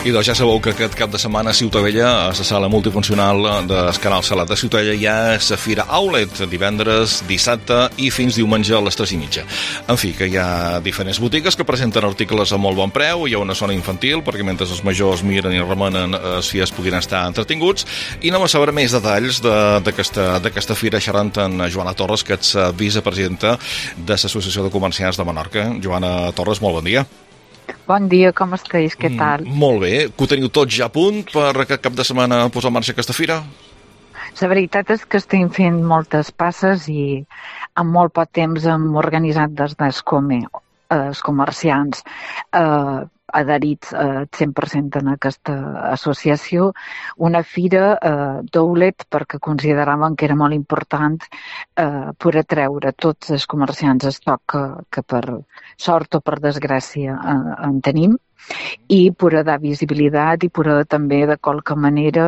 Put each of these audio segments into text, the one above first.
I doncs ja sabeu que aquest cap de setmana a Ciutadella, a la sala multifuncional del Canal Salat de Ciutadella, hi ha la Fira Outlet, divendres, dissabte i fins diumenge a les 3:30. En fi, que hi ha diferents botigues que presenten articles a molt bon preu, hi ha una zona infantil, perquè mentre els majors miren i remenen, els filles puguin estar entretinguts, i anem a saber més detalls d'aquesta fira xerrant amb Joana Torres, que ets vicepresidenta de l'Associació de Comerciants de Menorca. Joana Torres, molt bon dia. Bon dia, com esteu? Què tal? Molt bé. Que ho teniu tots ja a punt per aquest cap de setmana posar en marxa aquesta fira? La veritat és que estem fent moltes passes i en molt poc temps hem organitzat des dels comerciants adherits 100% en aquesta associació una fira d'outlet perquè consideraven que era molt important per atreure tots els comerciants estoc que per sort o per desgràcia en tenim i per dar visibilitat i per també de qualque manera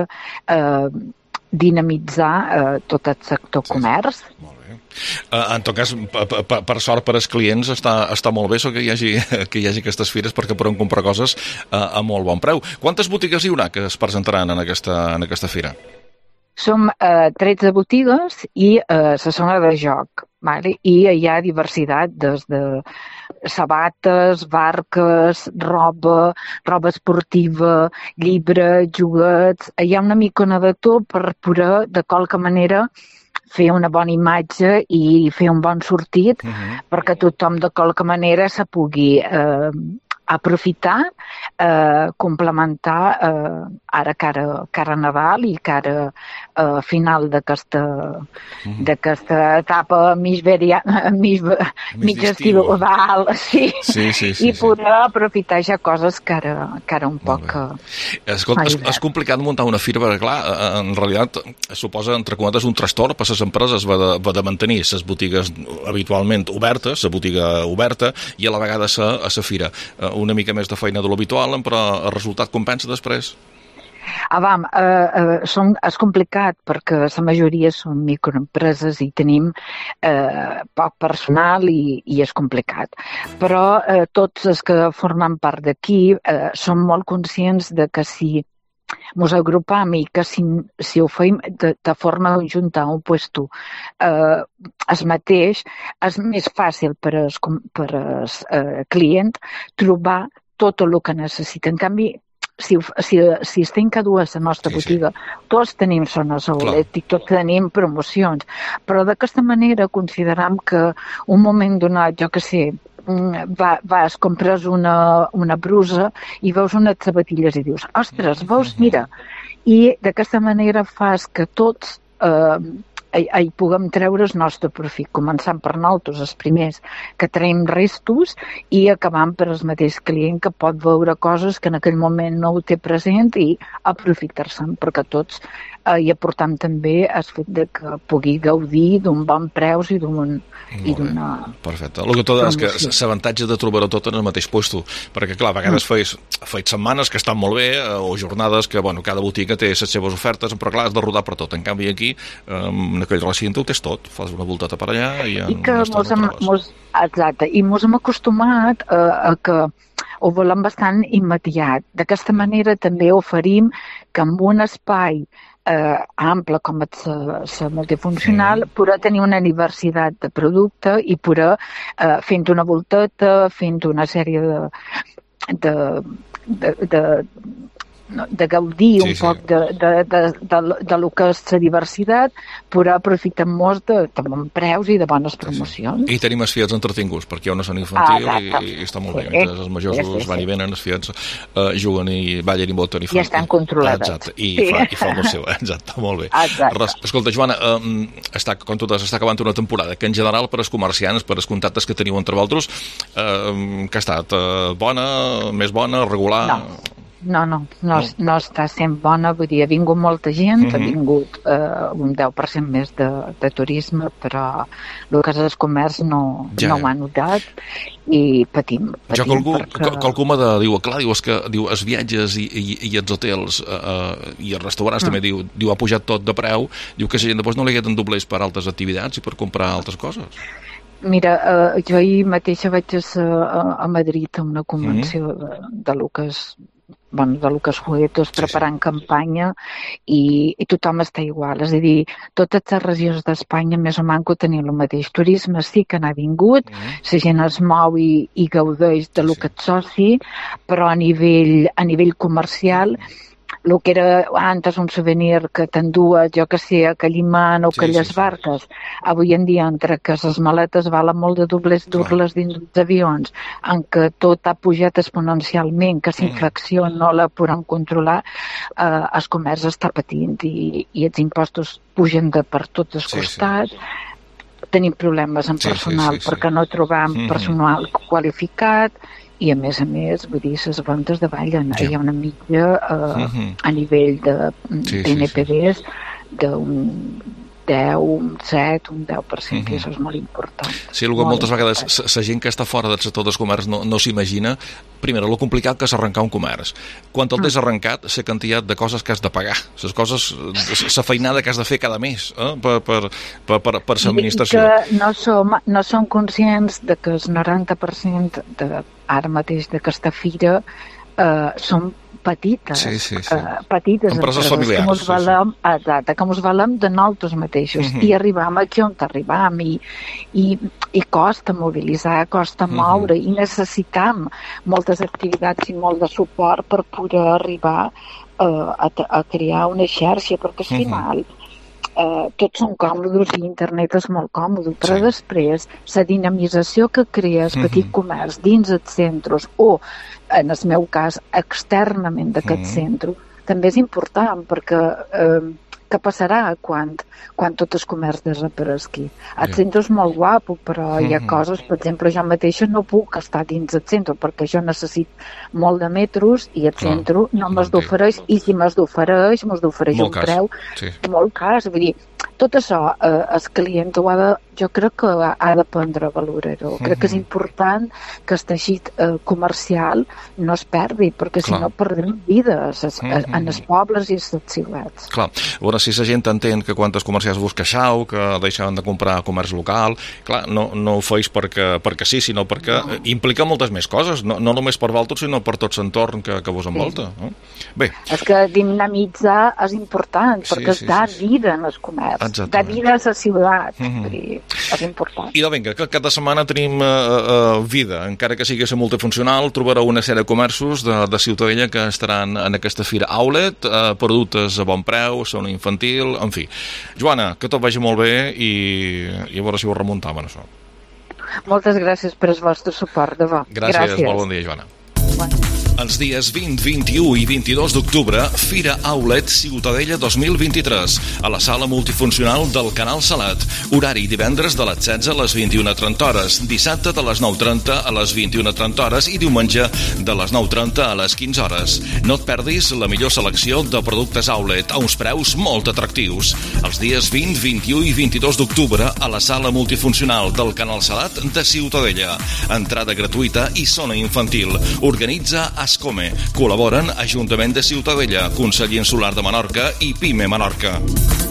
dinamitzar tot el sector comerç. Molt bé. En tot cas, per sort per als clients està molt bé que hi hagi aquestes fires perquè poden comprar coses a molt bon preu. Quantes botigues hi haurà que es presentaran en aquesta fira? Som 13 botigues i la zona de joc, vale? I hi ha diversitat des de sabates, barques, roba esportiva, llibres, joguets. Hi ha una micona de tot per poder, de qualque manera, fer una bona imatge i fer un bon sortit perquè tothom, de qualque manera, se pugui aprofitar, complementar ara cara a Nadal i cara final d'aquesta etapa mig estiu sí. I poder aprofitar ja coses que ara un poc... És complicat muntar una fira perquè, clar, en realitat suposa, entre cometes, un trastorn per les empreses va de mantenir les botigues habitualment obertes, la botiga oberta, i a la vegada a la fira. Una mica més de feina de l'habitual, però el resultat compensa després? És complicat perquè la majoria són microempreses i tenim poc personal i és complicat. Però tots els que formen part d'aquí som molt conscients de que si ens agrupam i que si ho fem de forma conjunta a un puesto el mateix, és més fàcil per al client trobar tot el que necessita. En canvi, si estem cada dues a la nostra botiga, tots tenim zones outlet i tots tenim promocions, però d'aquesta manera consideram que un moment donat, jo què sé, vas, compres una brusa i veus unes sabatilles i dius, ostres, veus, mira, i d'aquesta manera fas que tots hi puguem treure el nostre profit, començant per nosaltres, els primers, que traiem restos i acabant per el mateix client que pot veure coses que en aquell moment no ho té present i aprofitar-se'n, perquè tots hi aportam també el fet de que pugui gaudir d'un bon preu i d'una... Perfecte. El que tot és que l'avantatge de trobar-ho tot en el mateix puesto, perquè clar, a vegades feis setmanes que estan molt bé o jornades que, bueno, cada botiga té les seves ofertes, però clar, has de rodar per tot. En canvi aquí, en aquell recinte ho tens tot, fas una voltata per allà i exacte, i mos hem acostumat a que ho volem bastant immediat. D'aquesta manera també oferim que amb un espai ample com és la multifuncional poder tenir una diversitat de producte i poder fent una volteta, fent una sèrie de gaudir un poc de lo que és la diversitat, poder aprofitar molt de bons preus i de bones promocions. I tenim els fiats entretinguts, perquè hi ha una zona infantil i està molt bé. Mentre els majors van i venen, els fiats juguen i ballen i voten i fan. I estan controlats. Exacte, i fan el seu, exacte, molt bé. Escolta, Joana, com tu està acabant una temporada que en general per als comerciants, per als contactes que teniu entre vosaltres, que ha estat bona, més bona, regular... No està sent bona, vull dir, ha vingut molta gent, ha vingut un 10% més de turisme, però el que és el comerç no ho ha notat i patim. Jo qualcú m'ha de dir, clar, diu, és que els viatges i els hotels i els restaurants també diu, ha pujat tot de preu, diu que la gent després no li queden doblers per altres activitats i per comprar altres coses. Mira, jo ahir mateixa vaig a Madrid a una convenció de lo que és del que és Juguetos, preparant campanya i tothom està igual. És a dir, totes les regions d'Espanya més o manco tenien el mateix. Turisme sí que n'ha vingut, la gent es mou i gaudeix de lo que et soci, però a nivell comercial, el que era antes un souvenir que t'endues, jo que sé, aquell imant o aquelles barques, avui en dia, entre que les maletes valen molt de doblers d'urles dins dels avions, en què tot ha pujat exponencialment, que la inflació no la podem controlar, el comerç està patint i els impostos pugen per tots els costats. Tenim problemes amb personal perquè no trobam personal qualificat, i a més, vull dir, les vendes davallen. Hi ha una mitja a nivell de NPDs d'un 10, un 7, un 10%, i això és molt important. Sí, el que moltes vegades la gent que està fora del sector del comerç no s'imagina, primera, lo complicat que és arrencar un comerç. Quan el tens arrencat, la quantitat de coses que has de pagar, les coses, la feinada que has de fer cada mes per l'administració. I que no som conscients de que el 90% ara mateix d'aquesta fira són petites empreses familiars, que ens valem de nosaltres mateixos i arribam aquí on arribam i costa mobilitzar, costa moure i necessitam moltes activitats i molt de suport per poder arribar a crear una xarxa, perquè al final tots són còmodes i internet és molt còmode, però després la dinamització que crea el petit comerç dins els centres o, en el meu cas, externament d'aquest centre, també és important perquè què passarà quan tot el comerç desaparegui? El centre és molt guapo, però hi ha coses, per exemple, jo mateixa no puc estar dins el centre perquè jo necessito molt de metros i el centre no me'ls ofereix, i si me'ls ofereix un preu molt car. Vull dir, tot això el client jo crec que ha d'aprendre a valorar-ho. Crec que és important que el teixit comercial no es perdi, perquè si no perdrem vides en els pobles i els ciutats. Clar, a veure si la gent entén que quan els comerciants vos queixeu, que deixaven de comprar comerç local, clar, no ho feis perquè sí, sinó perquè implica moltes més coses, no només per vosaltres, sinó per tot l'entorn que vos envolta. Bé. És que dinamitzar és important, perquè es da vida en el comerç, da vida a la ciutat. És important. I vinga, que cada setmana tenim vida, encara que sigui multifuncional, trobareu una sèrie de comerços de Ciutadella que estaran en aquesta fira Outlet, productes a bon preu, zona infantil, en fi. Joana, que tot vagi molt bé i a veure si ho remuntam en això. Moltes gràcies per el vostre suport, de bo. Gràcies. Molt bon dia, Joana. Els dies 20, 21 i 22 d'octubre, Fira Outlet Ciutadella 2023, a la sala multifuncional del Canal Salat. Horari divendres de les 16 a les 21:30 hores, dissabte de les 9:30 a les 21:30 hores i diumenge de les 9:30 a les 15 hores. No et perdis la millor selecció de productes Outlet a uns preus molt atractius. Els dies 20, 21 i 22 d'octubre, a la sala multifuncional del Canal Salat de Ciutadella. Entrada gratuïta i zona infantil. Organitza Ascome. Col·laboren Ajuntament de Ciutadella, Consell Insular de Menorca i PIME Menorca.